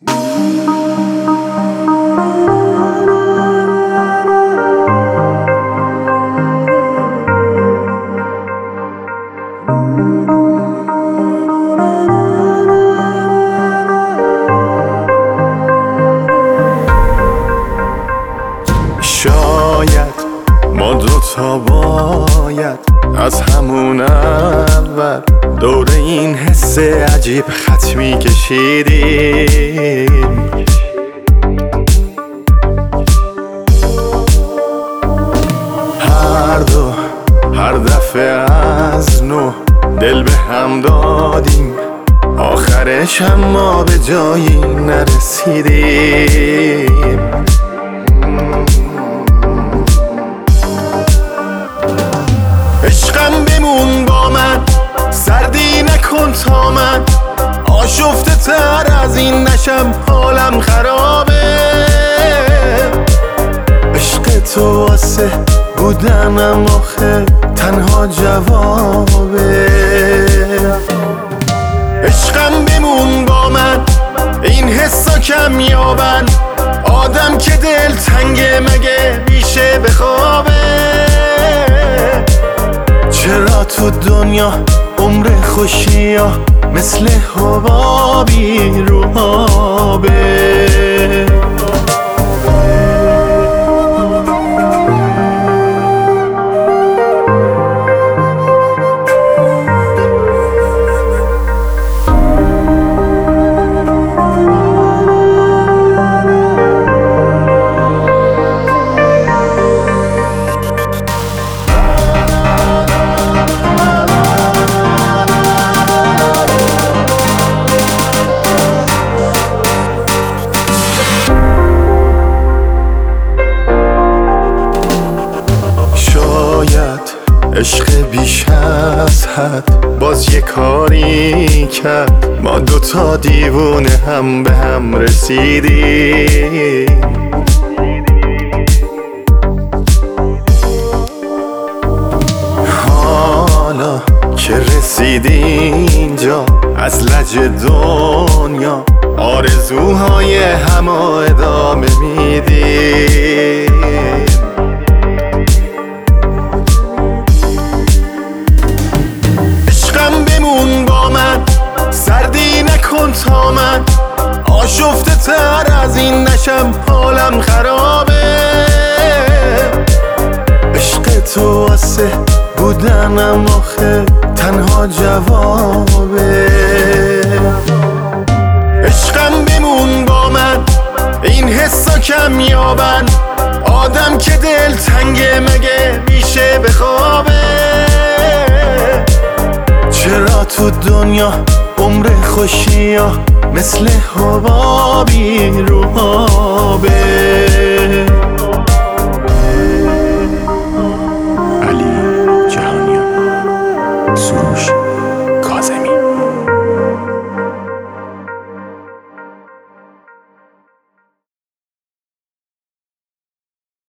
شاید ما دوتا باید از همون اول دور این حس عجیب خط می‌کشیدیم. هر دفعه از نو دل به هم دادیم، آخرش اما به جایی نرسیدیم. عشقم بمون با من، سردی نکن تا من آشفته تر از این نشم، حالم خرابه. عشق تو واسه بودنم آخه تنها جوابه. عشقم بمون با من، این حسا کم یابن، آدم که دل تنگه مگه میشه بخوابه. چرا تو دنیا عمر خوشی ها مثل حبابی رو آبه؟ عشق بیش از حد باز یه کاری کرد، ما دوتا دیوونه هم به هم رسیدیم. حالا که رسیدی اینجا از لج دنیا، آرزوهای همو ادامه میدیم. بمون با من، سردی نکن تا من آشفته تر از این نشم، حالم خرابه. عشق تو واسه بودنم آخه تنها جوابه. عشقم بمون با من، این حسا کم یابن، آدم که دل تنگه مگه میشه بخوابه. چرا تو دنیا عمر خوشی ها مثل حبابی رو